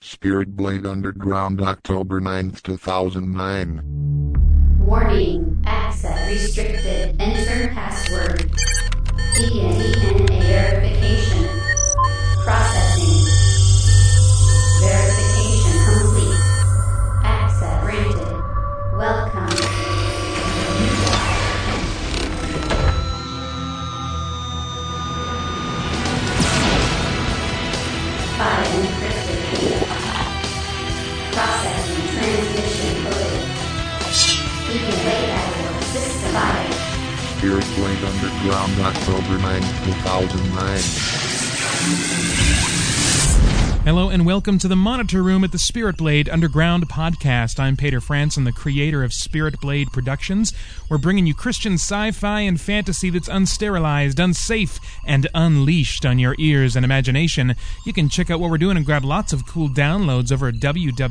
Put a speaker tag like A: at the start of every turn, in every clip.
A: Spirit Blade Underground, October 9th, 2009.
B: Warning. Access restricted. Enter password. Begin DNA verification. Processing. Verification complete. Access granted. Welcome. File encrypted. Processing transmission coded. Begin wait at system file.
A: Spirit Blade Underground, October 9th, 2009.
C: Hello and welcome to the Monitor Room at the Spirit Blade Underground podcast. I'm Peter Franson, the creator of Spirit Blade Productions. We're bringing you Christian sci-fi and fantasy that's unsterilized, unsafe, and unleashed on your ears and imagination. You can check out what we're doing and grab lots of cool downloads over at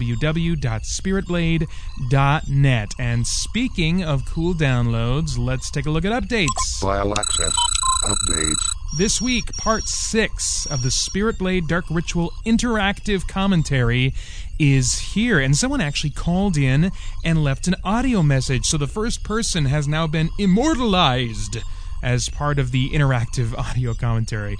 C: www.spiritblade.net. And speaking of cool downloads, let's take a look at updates.
A: File access. Updates.
C: This week, Part 6 of the Spirit Blade Dark Ritual interactive commentary is here. And someone actually called in and left an audio message. So the first person has now been immortalized as part of the interactive audio commentary.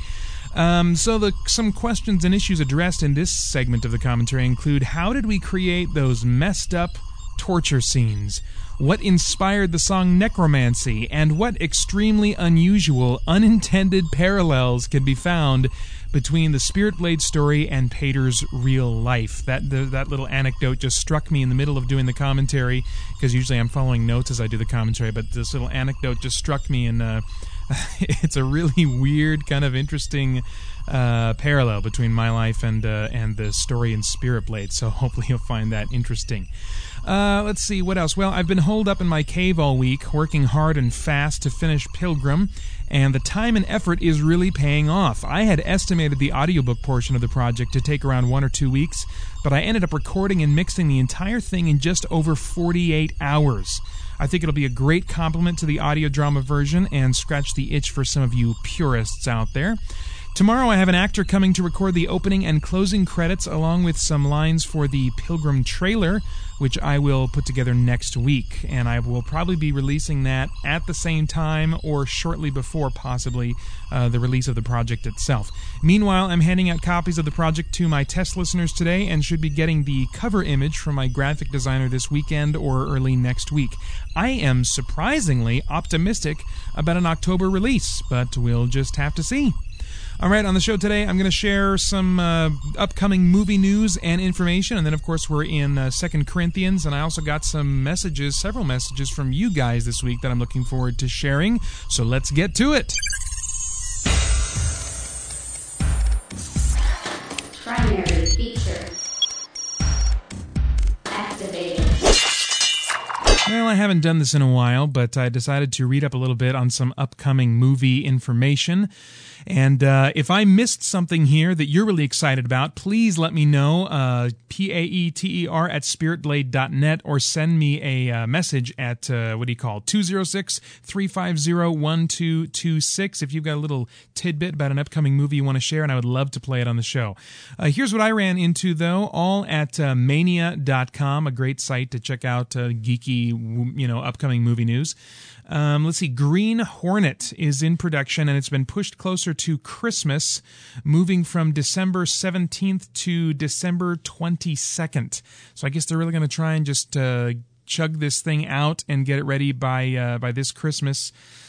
C: Some questions and issues addressed in this segment of the commentary include: how did we create those messed up torture scenes? What inspired the song Necromancy? And what extremely unusual, unintended parallels can be found between the Spirit Blade story and Pater's real life? That little anecdote just struck me in the middle of doing the commentary, because usually I'm following notes as I do the commentary, but this little anecdote just struck me, and it's a really weird, kind of interesting parallel between my life and the story in Spirit Blade, so hopefully you'll find that interesting. Let's see, what else? Well, I've been holed up in my cave all week, working hard and fast to finish Pilgrim, and the time and effort is really paying off. I had estimated the audiobook portion of the project to take around 1 or 2 weeks, but I ended up recording and mixing the entire thing in just over 48 hours. I think it'll be a great compliment to the audio drama version and scratch the itch for some of you purists out there. Tomorrow I have an actor coming to record the opening and closing credits along with some lines for the Pilgrim trailer, which I will put together next week, and I will probably be releasing that at the same time or shortly before, possibly, the release of the project itself. Meanwhile, I'm handing out copies of the project to my test listeners today and should be getting the cover image from my graphic designer this weekend or early next week. I am surprisingly optimistic about an October release, but we'll just have to see. All right, on the show today, I'm going to share some upcoming movie news and information, and then, of course, we're in 2 Corinthians, and I also got some messages, several messages from you guys this week that I'm looking forward to sharing, so let's get to it.
B: Primary feature. Activated.
C: Well, I haven't done this in a while, but I decided to read up a little bit on some upcoming movie information. And if I missed something here that you're really excited about, please let me know, Paeter at spiritblade.net, or send me a message at, 206-350-1226 if you've got a little tidbit about an upcoming movie you want to share, and I would love to play it on the show. Here's what I ran into, though, all at mania.com, a great site to check out geeky, upcoming movie news. Let's see, Green Hornet is in production, and it's been pushed closer to Christmas, moving from December 17th to December 22nd. So I guess they're really going to try and just chug this thing out and get it ready by this Christmas.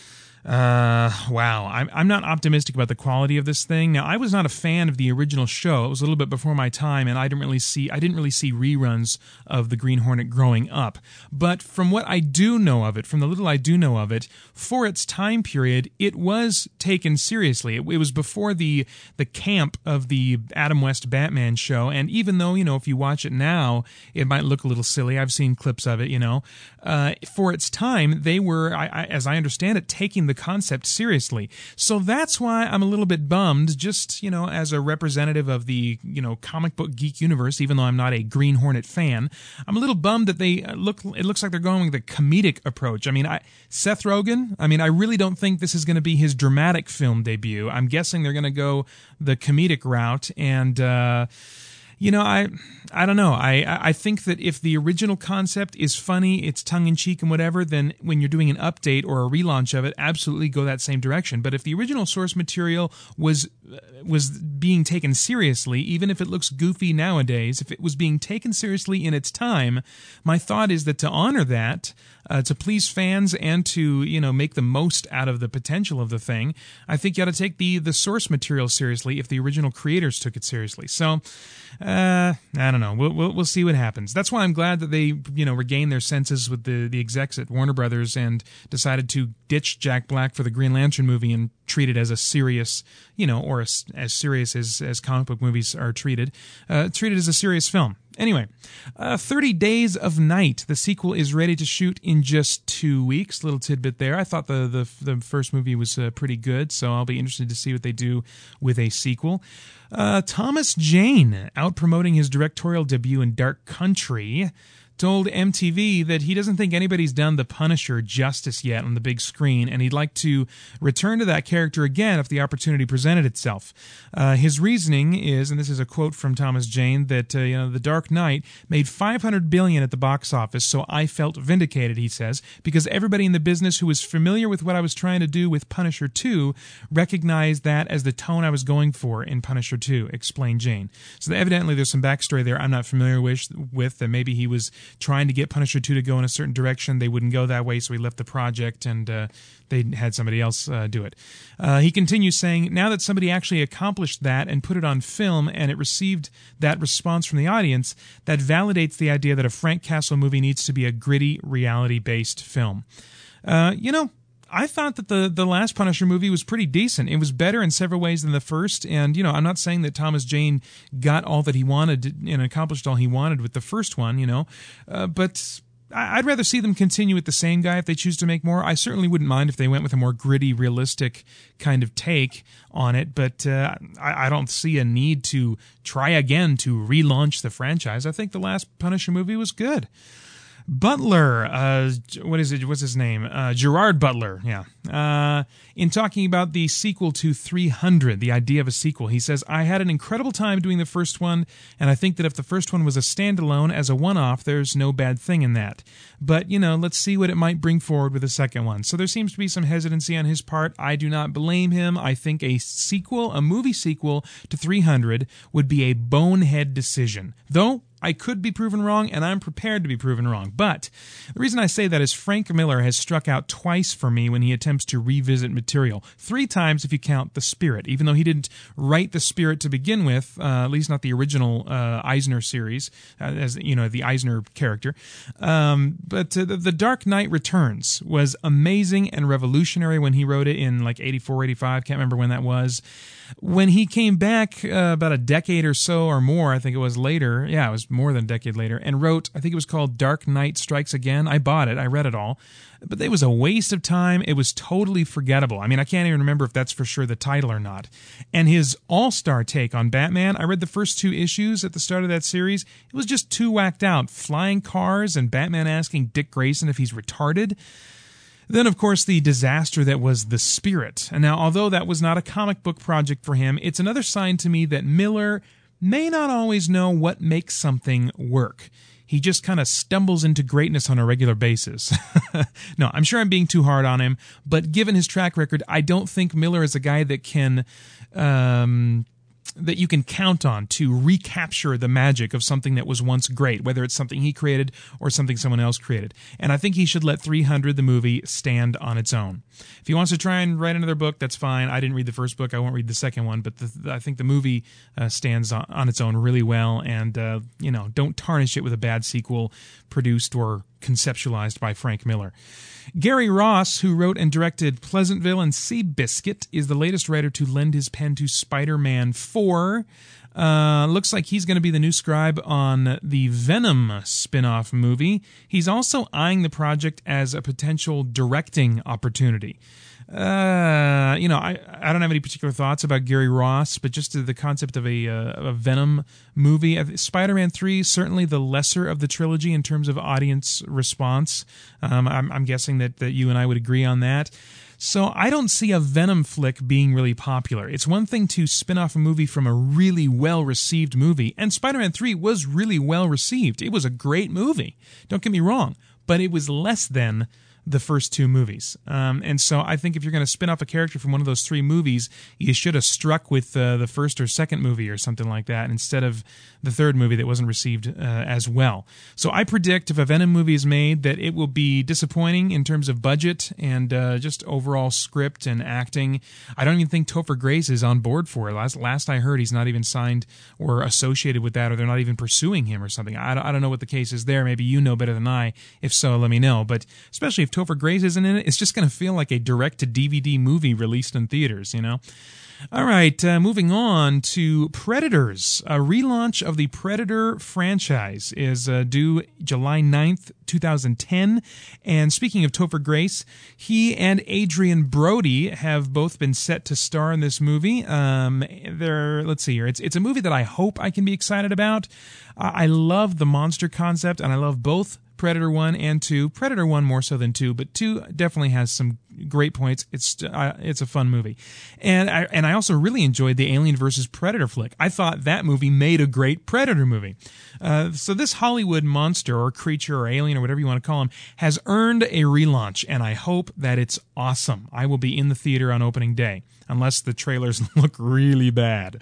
C: Wow. I'm not optimistic about the quality of this thing. Now, I was not a fan of the original show. It was a little bit before my time, and I didn't really see reruns of the Green Hornet growing up. But from what I do know of it, from the little I do know of it, for its time period, it was taken seriously. It was before the camp of the Adam West Batman show, and even though, if you watch it now, it might look a little silly. I've seen clips of it, for its time, they were, as I understand it, taking the concept seriously. So that's why I'm a little bit bummed, just, as a representative of the, comic book geek universe, even though I'm not a Green Hornet fan, I'm a little bummed that it looks like they're going with a comedic approach. Seth Rogen, I really don't think this is going to be his dramatic film debut. I'm guessing they're going to go the comedic route, and I don't know. I think that if the original concept is funny, it's tongue-in-cheek and whatever, then when you're doing an update or a relaunch of it, absolutely go that same direction. But if the original source material was being taken seriously, even if it looks goofy nowadays, if it was being taken seriously in its time, my thought is that to honor that, to please fans and to make the most out of the potential of the thing, I think you ought to take the source material seriously if the original creators took it seriously. So I don't know. We'll see what happens. That's why I'm glad that they regained their senses with the execs at Warner Brothers and decided to ditch Jack Black for the Green Lantern movie and treat it as a serious, or as serious as comic book movies are treated. Treat it as a serious film. Anyway, 30 Days of Night. The sequel is ready to shoot in just 2 weeks. Little tidbit there. I thought the first movie was pretty good, so I'll be interested to see what they do with a sequel. Thomas Jane, out promoting his directorial debut in Dark Country, told MTV that he doesn't think anybody's done the Punisher justice yet on the big screen, and he'd like to return to that character again if the opportunity presented itself. His reasoning is, and this is a quote from Thomas Jane, that The Dark Knight made $500 billion at the box office, so I felt vindicated, he says, because everybody in the business who was familiar with what I was trying to do with Punisher 2 recognized that as the tone I was going for in Punisher 2, explained Jane. So evidently there's some backstory there I'm not familiar with that maybe he was trying to get Punisher 2 to go in a certain direction. They wouldn't go that way, so he left the project and they had somebody else do it. He continues saying, now that somebody actually accomplished that and put it on film and it received that response from the audience, that validates the idea that a Frank Castle movie needs to be a gritty, reality-based film. I thought that the last Punisher movie was pretty decent. It was better in several ways than the first, and I'm not saying that Thomas Jane got all that he wanted and accomplished all he wanted with the first one, but I'd rather see them continue with the same guy if they choose to make more. I certainly wouldn't mind if they went with a more gritty, realistic kind of take on it, but I don't see a need to try again to relaunch the franchise. I think the last Punisher movie was good. Butler, what's his name? Gerard Butler, yeah. In talking about the sequel to 300, the idea of a sequel, he says, I had an incredible time doing the first one, and I think that if the first one was a standalone as a one-off, there's no bad thing in that. But, let's see what it might bring forward with the second one. So there seems to be some hesitancy on his part. I do not blame him. I think a movie sequel to 300 would be a bonehead decision. Though, I could be proven wrong, and I'm prepared to be proven wrong. But the reason I say that is Frank Miller has struck out twice for me when he attempts to revisit material. 3 times if you count The Spirit, even though he didn't write The Spirit to begin with, at least not the original Eisner series, as the Eisner character. But The Dark Knight Returns was amazing and revolutionary when he wrote it in like 84, 85, can't remember when that was. When he came back about a decade or so or more, I think it was later, it was more than a decade later, and wrote, I think it was called Dark Knight Strikes Again. I bought it. I read it all. But it was a waste of time. It was totally forgettable. I mean, I can't even remember if that's for sure the title or not. And his all-star take on Batman, I read the first 2 issues at the start of that series. It was just too whacked out. Flying cars and Batman asking Dick Grayson if he's retarded. Then, of course, the disaster that was The Spirit. And now, although that was not a comic book project for him, it's another sign to me that Miller may not always know what makes something work. He just kind of stumbles into greatness on a regular basis. No, I'm sure I'm being too hard on him, but given his track record, I don't think Miller is a guy that can... that you can count on to recapture the magic of something that was once great, whether it's something he created or something someone else created. And I think he should let 300, the movie, stand on its own. If he wants to try and write another book, that's fine. I didn't read the first book. I won't read the second one. But I think the movie stands on its own really well. And, don't tarnish it with a bad sequel produced or conceptualized by Frank Miller. Gary Ross, who wrote and directed Pleasantville and Seabiscuit, is the latest writer to lend his pen to Spider-Man 4. Looks like he's going to be the new scribe on the Venom spin-off movie. He's also eyeing the project as a potential directing opportunity. I don't have any particular thoughts about Gary Ross, but just the concept of a Venom movie. Spider-Man 3, certainly the lesser of the trilogy in terms of audience response. I'm guessing that you and I would agree on that. So I don't see a Venom flick being really popular. It's one thing to spin off a movie from a really well-received movie, and Spider-Man 3 was really well-received. It was a great movie. Don't get me wrong, but it was less than the first two movies. And so I think if you're going to spin off a character from one of those three movies, you should have struck with the first or second movie or something like that instead of the third movie that wasn't received as well. So I predict if a Venom movie is made that it will be disappointing in terms of budget and just overall script and acting. I don't even think Topher Grace is on board for it. Last I heard, he's not even signed or associated with that, or they're not even pursuing him or something. I don't know what the case is there. Maybe you know better than I. If so, let me know. But especially if Topher Grace isn't in it, it's just going to feel like a direct-to-DVD movie released in theaters, you know? All right, moving on to Predators. A relaunch of the Predator franchise is due July 9th, 2010. And speaking of Topher Grace, he and Adrian Brody have both been set to star in this movie. Let's see here. It's a movie that I hope I can be excited about. I love the monster concept, and I love both Predator 1 and 2. Predator 1 more so than 2, but 2 definitely has some great points. It's a fun movie. And I also really enjoyed the Alien vs. Predator flick. I thought that movie made a great Predator movie. So this Hollywood monster or creature or alien or whatever you want to call him has earned a relaunch, and I hope that it's awesome. I will be in the theater on opening day, unless the trailers look really bad.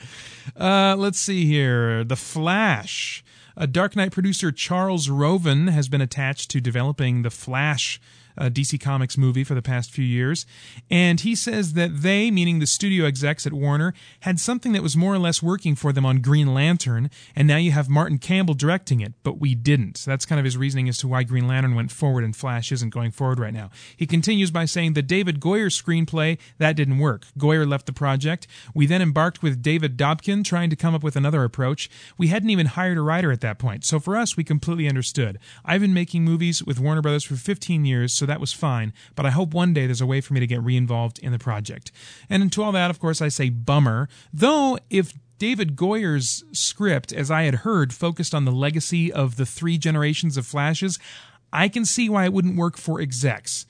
C: Let's see here. The Flash. Dark Knight producer Charles Roven has been attached to developing the Flash DC Comics movie for the past few years, and he says that they, meaning the studio execs at Warner, had something that was more or less working for them on Green Lantern, and now you have Martin Campbell directing it, but we didn't. That's kind of his reasoning as to why Green Lantern went forward and Flash isn't going forward right now. He continues by saying the David Goyer screenplay, that didn't work. Goyer left the project. We then embarked with David Dobkin, trying to come up with another approach. We hadn't even hired a writer at that point, so for us, we completely understood. I've been making movies with Warner Brothers for 15 years, so that was fine, but I hope one day there's a way for me to get re-involved in the project. And to all that, of course, I say bummer, though if David Goyer's script, as I had heard, focused on the legacy of the 3 generations of Flashes, I can see why it wouldn't work for execs.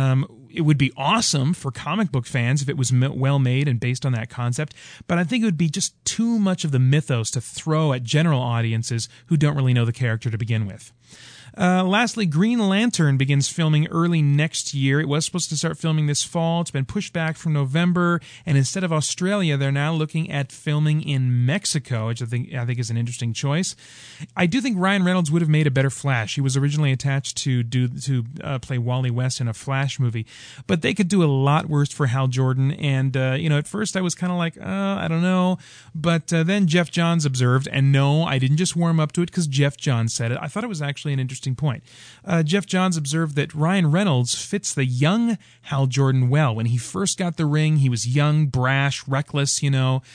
C: It would be awesome for comic book fans if it was well made and based on that concept, but I think it would be just too much of the mythos to throw at general audiences who don't really know the character to begin with. Lastly, Green Lantern begins filming early next year. It was supposed to start filming this fall. It's been pushed back from November, and instead of Australia, they're now looking at filming in Mexico, which I think is an interesting choice. I do think Ryan Reynolds would have made a better Flash. He was originally attached to play Wally West in a Flash movie, but they could do a lot worse for Hal Jordan. And at first I was kind of like, I don't know, but then Jeff Johns observed, and no, I didn't just warm up to it because Jeff Johns said it. I thought it was actually an interesting point. Jeff Johns observed that Ryan Reynolds fits the young Hal Jordan well. When he first got the ring, he was young, brash, reckless, he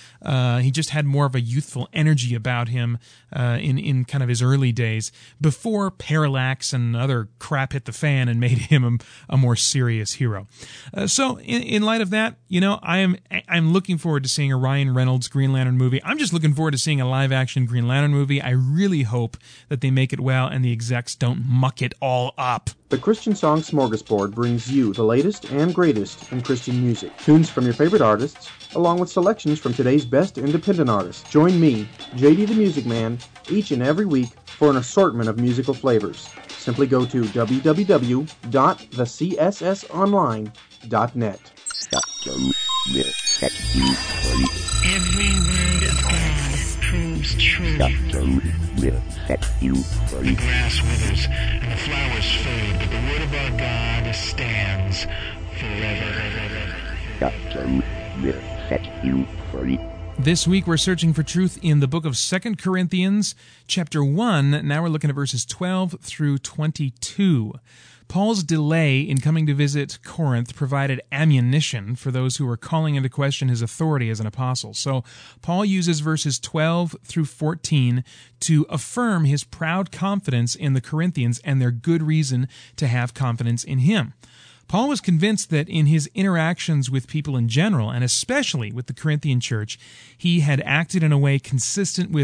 C: just had more of a youthful energy about him in kind of his early days before Parallax and other crap hit the fan and made him a more serious hero. So in light of that, I'm looking forward to seeing a Ryan Reynolds Green Lantern movie. I'm just looking forward to seeing a live-action Green Lantern movie. I really hope that they make it well and the execs don't muck it all up.
D: The Christian Song Smorgasbord brings you the latest and greatest in Christian music. Tunes from your favorite artists, along with selections from today's best independent artists. Join me, JD the Music Man, each and every week for an assortment of musical flavors. Simply go to www.thecssonline.net.
E: Every word of God proves true. The grass withers and the flowers fade, but the word of our God stands forever.
C: This week we're searching for truth in the book of 2 Corinthians, chapter 1. Now we're looking at verses 12 through 22. Paul's delay in coming to visit Corinth provided ammunition for those who were calling into question his authority as an apostle. So Paul uses verses 12 through 14 to affirm his proud confidence in the Corinthians and their good reason to have confidence in him. Paul was convinced that in his interactions with people in general, and especially with the Corinthian church, he had acted in a way consistent with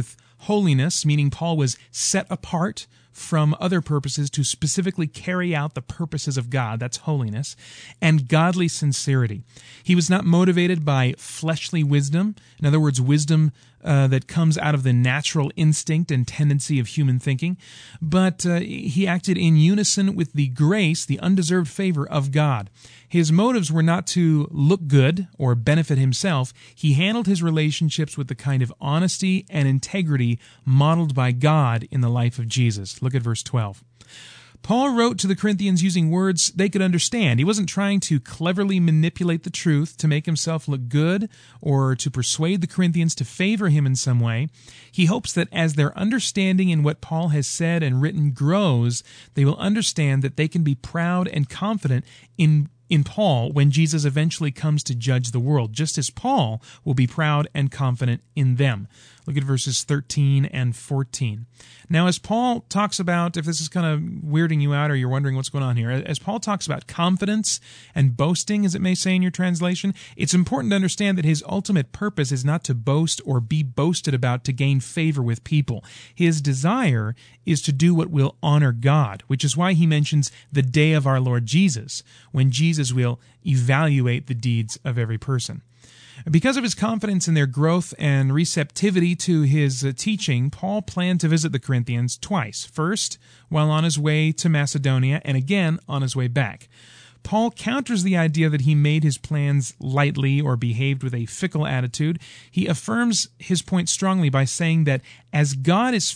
C: holiness, meaning Paul was set apart from other purposes to specifically carry out the purposes of God. That's holiness. And godly sincerity. He was not motivated by fleshly wisdom. In other words, wisdom that comes out of the natural instinct and tendency of human thinking, but he acted in unison with the grace, the undeserved favor of God. His motives were not to look good or benefit himself. He handled his relationships with the kind of honesty and integrity modeled by God in the life of Jesus. Look at verse 12. Paul wrote to the Corinthians using words they could understand. He wasn't trying to cleverly manipulate the truth to make himself look good or to persuade the Corinthians to favor him in some way. He hopes that as their understanding in what Paul has said and written grows, they will understand that they can be proud and confident in Paul when Jesus eventually comes to judge the world, just as Paul will be proud and confident in them. Look at verses 13 and 14. Now, as Paul talks about, if this is kind of weirding you out or you're wondering what's going on here, as Paul talks about confidence and boasting, as it may say in your translation, it's important to understand that his ultimate purpose is not to boast or be boasted about to gain favor with people. His desire is to do what will honor God, which is why he mentions the day of our Lord Jesus, when Jesus will evaluate the deeds of every person. Because of his confidence in their growth and receptivity to his teaching, Paul planned to visit the Corinthians twice. First, while on his way to Macedonia, and again on his way back. Paul counters the idea that he made his plans lightly or behaved with a fickle attitude. He affirms his point strongly by saying that as God is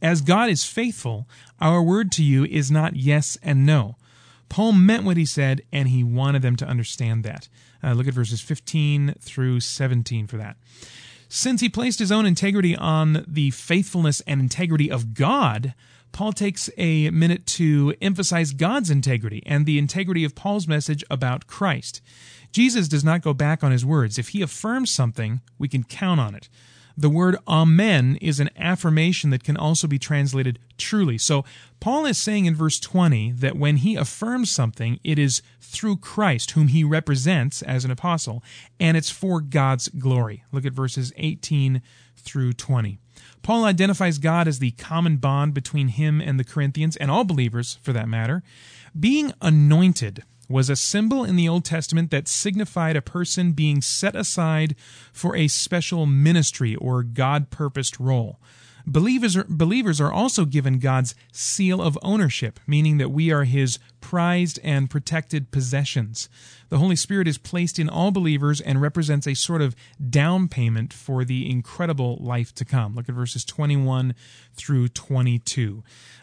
C: faithful, our word to you is not yes and no. Paul meant what he said, and he wanted them to understand that. Look at verses 15 through 17 for that. Since he placed his own integrity on the faithfulness and integrity of God, Paul takes a minute to emphasize God's integrity and the integrity of Paul's message about Christ. Jesus does not go back on his words. If he affirms something, we can count on it. The word amen is an affirmation that can also be translated truly. So Paul is saying in verse 20 that when he affirms something, it is through Christ, whom he represents as an apostle, and it's for God's glory. Look at verses 18 through 20. Paul identifies God as the common bond between him and the Corinthians, and all believers for that matter. Being anointed was a symbol in the Old Testament that signified a person being set aside for a special ministry or God-purposed role. Believers are also given God's seal of ownership, meaning that we are his prized and protected possessions. The Holy Spirit is placed in all believers and represents a sort of down payment for the incredible life to come. Look at verses 21 through 22.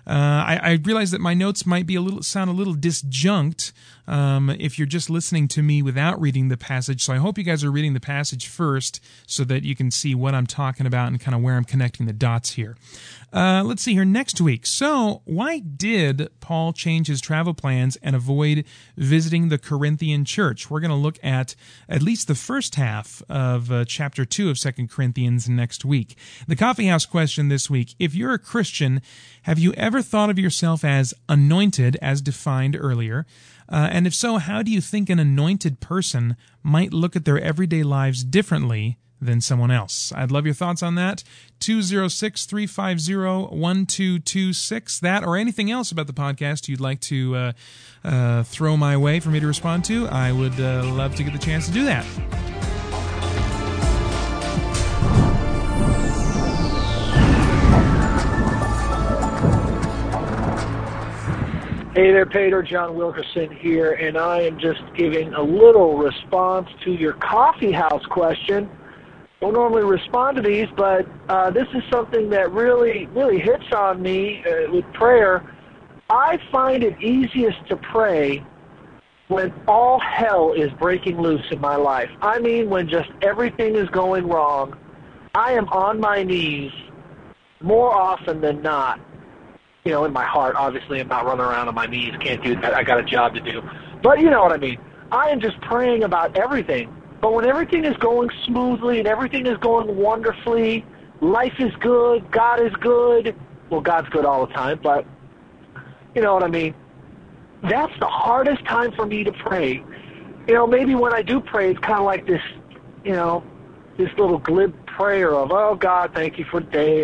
C: I realize that my notes might be sound a little disjunct if you're just listening to me without reading the passage. So I hope you guys are reading the passage first so that you can see what I'm talking about and kind of where I'm connecting the dots here. Let's see here next week. So why did Paul change his travel plans and avoid visiting the Corinthian church? We're going to look at least the first half of chapter 2 of 2 Corinthians next week. The Coffee House question this week: if you're a Christian, have you ever thought of yourself as anointed as defined earlier? And if so, how do you think an anointed person might look at their everyday lives differently than someone else? I'd love your thoughts on that. 206-350-1226. That or anything else about the podcast you'd like to throw my way for me to respond to, I would love to get the chance to do that.
F: Hey there, Peter. John Wilkerson here, and I am just giving a little response to your coffee house question. Don't normally respond to these, but this is something that really hits on me with prayer. I find it easiest to pray when all hell is breaking loose in my life. I mean, when just everything is going wrong. I am on my knees more often than not. You know, in my heart, obviously, I'm not running around on my knees. Can't do that. I got a job to do. But you know what I mean. I am just praying about everything. But when everything is going smoothly and everything is going wonderfully, life is good, God is good. Well, God's good all the time, but you know what I mean. That's the hardest time for me to pray. You know, maybe when I do pray, it's kind of like this, you know, this little glib prayer of, oh, God, thank you for the day, and I'm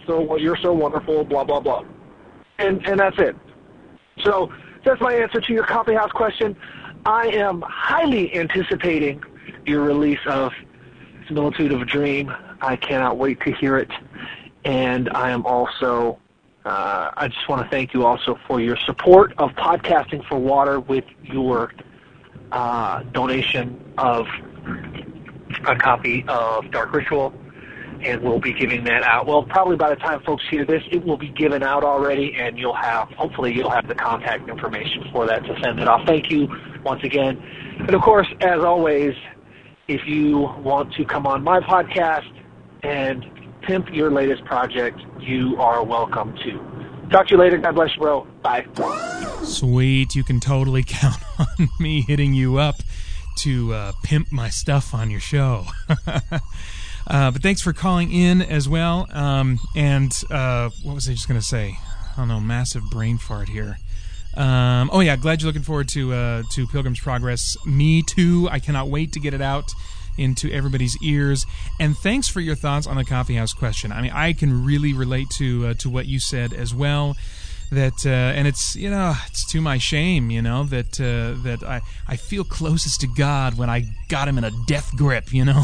F: you're so wonderful, blah, blah, blah. And that's it. So that's my answer to your coffeehouse question. I am highly anticipating your release of Similitude of a Dream. I cannot wait to hear it. And I am also, I just want to thank you also for your support of Podcasting for Water with your donation of a copy of Dark Ritual. And we'll be giving that out. Well, probably by the time folks hear this, it will be given out already, and hopefully you'll have the contact information for that to send it off. Thank you once again. And of course, as always, if you want to come on my podcast and pimp your latest project, you are welcome to. Talk to you later. God bless you, bro. Bye.
C: Sweet. You can totally count on me hitting you up to pimp my stuff on your show. But thanks for calling in as well. And what was I just going to say? I don't know, massive brain fart here. Oh, yeah, glad you're looking forward to Pilgrim's Progress. Me too. I cannot wait to get it out into everybody's ears. And thanks for your thoughts on the coffeehouse question. I mean, I can really relate to what you said as well. That and it's it's to my shame that I feel closest to God when I got him in a death grip,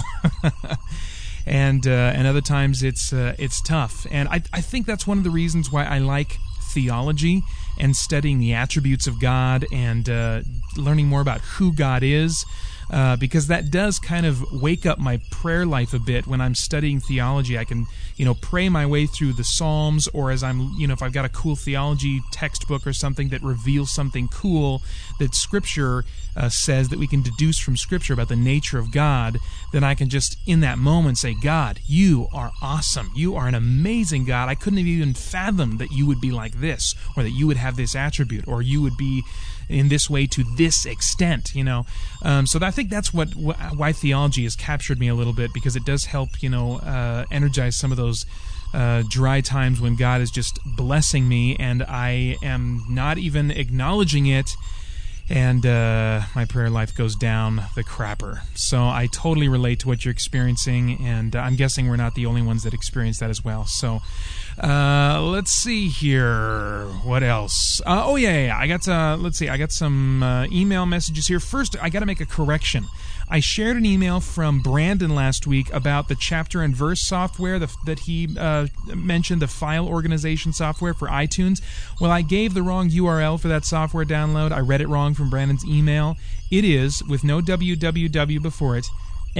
C: and other times it's tough. And I think that's one of the reasons why I like theology and studying the attributes of God and learning more about who God is. Because that does kind of wake up my prayer life a bit. When I'm studying theology, I can, pray my way through the Psalms, or as I'm, if I've got a cool theology textbook or something that reveals something cool that Scripture says that we can deduce from Scripture about the nature of God, then I can just, in that moment, say, God, you are awesome. You are an amazing God. I couldn't have even fathomed that you would be like this, or that you would have this attribute, or you would be in this way to this extent, So I think that's why theology has captured me a little bit, because it does help, energize some of those dry times when God is just blessing me and I am not even acknowledging it, and my prayer life goes down the crapper. So I totally relate to what you're experiencing, and I'm guessing we're not the only ones that experience that as well. So let's see here. What else? I got I got some email messages here. First, I got to make a correction. I shared an email from Brandon last week about the chapter and verse software that he mentioned, the file organization software for iTunes. Well, I gave the wrong URL for that software download. I read it wrong from Brandon's email. It is, with no www before it,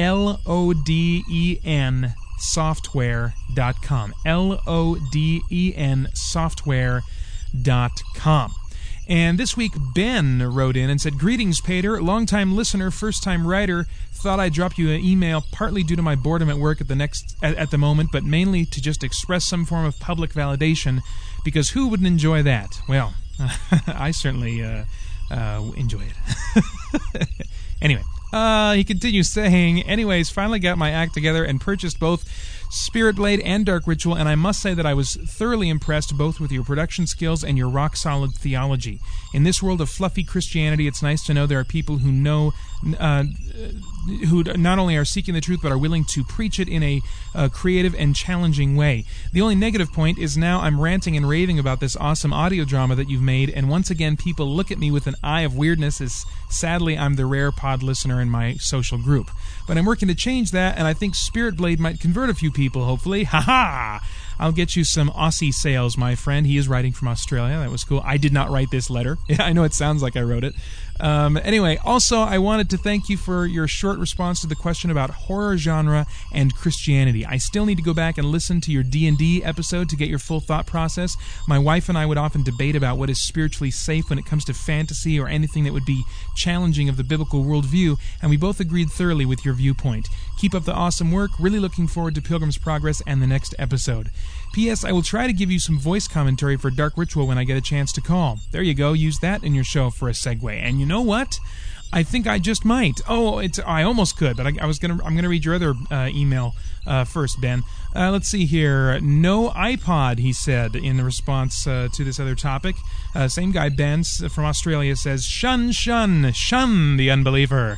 C: LODEN software.com. LODEN software.com. And this week, Ben wrote in and said, "Greetings, Pater. Longtime listener, first-time writer. Thought I'd drop you an email, partly due to my boredom at work at the moment, but mainly to just express some form of public validation, because who wouldn't enjoy that? Well, I certainly enjoy it." Anyway, he continues saying, "Anyways, finally got my act together and purchased both Spirit Blade and Dark Ritual, and I must say that I was thoroughly impressed both with your production skills and your rock-solid theology. In this world of fluffy Christianity, it's nice to know there are people who know who not only are seeking the truth but are willing to preach it in a creative and challenging way. The only negative point is now I'm ranting and raving about this awesome audio drama that you've made, and once again people look at me with an eye of weirdness, as sadly I'm the rare pod listener in my social group. But I'm working to change that, and I think Spirit Blade might convert a few people, hopefully. Ha-ha! I'll get you some Aussie sales, my friend." He is writing from Australia. That was cool. I did not write this letter. I know it sounds like I wrote it. Anyway, also, I wanted to thank you for your short response to the question about horror genre and Christianity. I still need to go back and listen to your D&D episode to get your full thought process. My wife and I would often debate about what is spiritually safe when it comes to fantasy or anything that would be challenging of the biblical worldview, and we both agreed thoroughly with your viewpoint. Keep up the awesome work. Really looking forward to Pilgrim's Progress and the next episode. P.S. I will try to give you some voice commentary for Dark Ritual when I get a chance to call. There you go. Use that in your show for a segue. And you know what? I think I just might. I almost could, but I'm gonna read your other email first, Ben. Let's see here. No iPod, he said in response to this other topic. Same guy, Ben from Australia, says, shun the unbeliever.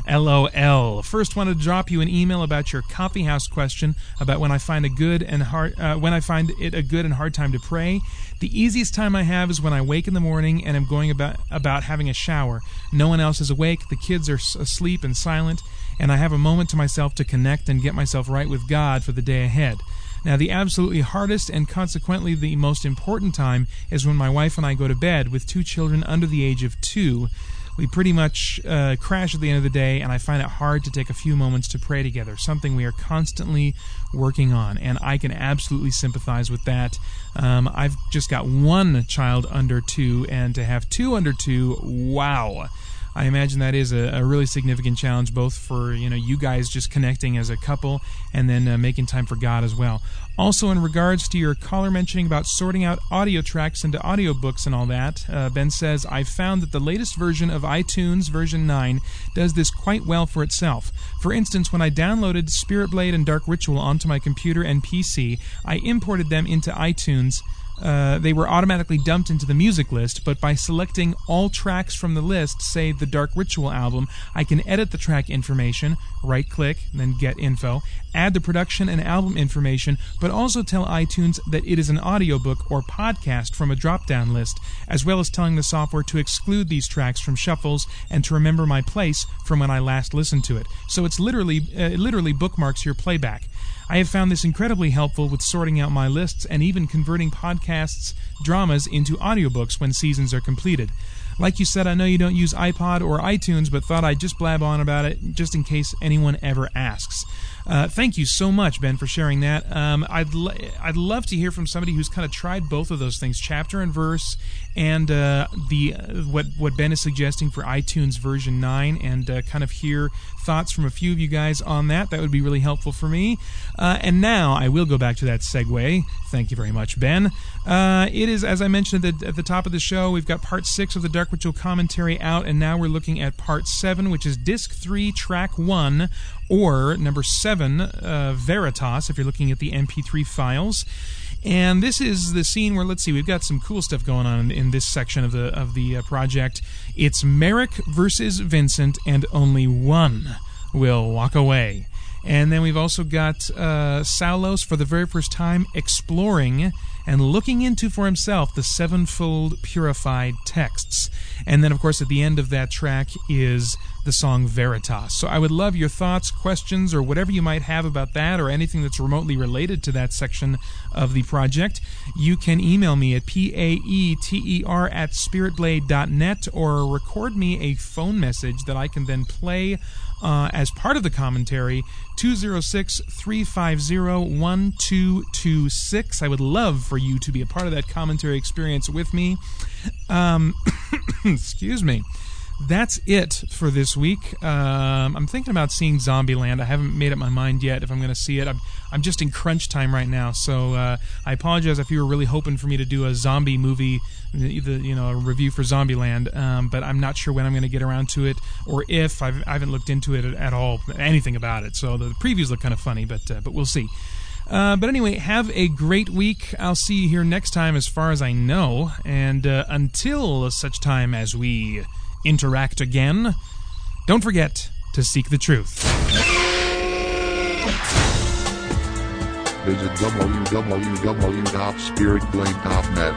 C: LOL. First, wanted to drop you an email about your coffee house question about when I find it a good and hard time to pray. The easiest time I have is when I wake in the morning and I'm going about having a shower. No one else is awake, the kids are asleep and silent, and I have a moment to myself to connect and get myself right with God for the day ahead. Now, the absolutely hardest and consequently the most important time is when my wife and I go to bed with 2 children under the age of 2. We pretty much crash at the end of the day, and I find it hard to take a few moments to pray together, something we are constantly working on, and I can absolutely sympathize with that. I've just got 1 child under 2, and to have 2 under 2, wow. I imagine that is a really significant challenge, both for you guys just connecting as a couple and then making time for God as well. Also, in regards to your caller mentioning about sorting out audio tracks into audiobooks and all that, Ben says, I've found that the latest version of iTunes, version 9, does this quite well for itself. For instance, when I downloaded Spirit Blade and Dark Ritual onto my computer and PC, I imported them into iTunes. They were automatically dumped into the music list, but by selecting all tracks from the list, say the Dark Ritual album, I can edit the track information, right-click, then get info, add the production and album information, but also tell iTunes that it is an audiobook or podcast from a drop-down list, as well as telling the software to exclude these tracks from shuffles and to remember my place from when I last listened to it. So it literally bookmarks your playback. I have found this incredibly helpful with sorting out my lists and even converting podcasts, dramas into audiobooks when seasons are completed. Like you said, I know you don't use iPod or iTunes, but thought I'd just blab on about it just in case anyone ever asks. Thank you so much, Ben, for sharing that. I'd love to hear from somebody who's kind of tried both of those things, chapter and verse, and what Ben is suggesting for iTunes version 9, and kind of hear thoughts from a few of you guys on that. That would be really helpful for me. And now I will go back to that segue. Thank you very much, Ben. It is, as I mentioned at the top of the show, we've got part 6 of the Dark Ritual commentary out, and now we're looking at part 7, which is disc 3, track 1, or number 7, Veritas, if you're looking at the MP3 files. And this is the scene where, let's see, we've got some cool stuff going on in this section of the project. It's Merrick versus Vincent, and only one will walk away. And then we've also got Saulos for the very first time exploring and looking into for himself the sevenfold purified texts. And then, of course, at the end of that track is the song Veritas. So I would love your thoughts, questions, or whatever you might have about that, or anything that's remotely related to that section of the project. You can email me at paeter@spiritblade.net, or record me a phone message that I can then play as part of the commentary, 206-350-1226. I would love for you to be a part of that commentary experience with me. Excuse me. That's it for this week. I'm thinking about seeing Zombieland. I haven't made up my mind yet if I'm going to see it. I'm just in crunch time right now, so I apologize if you were really hoping for me to do a zombie movie, a review for Zombieland, but I'm not sure when I'm going to get around to it, or if. I haven't looked into it at all, anything about it. So the previews look kind of funny, but we'll see. But anyway, have a great week. I'll see you here next time, as far as I know, and until such time as we interact again, don't forget to seek the truth.
A: Visit www.spiritblade.net.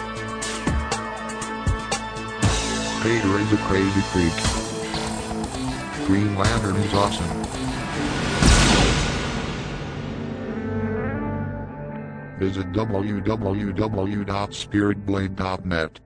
A: Paeter is a crazy freak. Green Lantern is awesome. Visit www.spiritblade.net.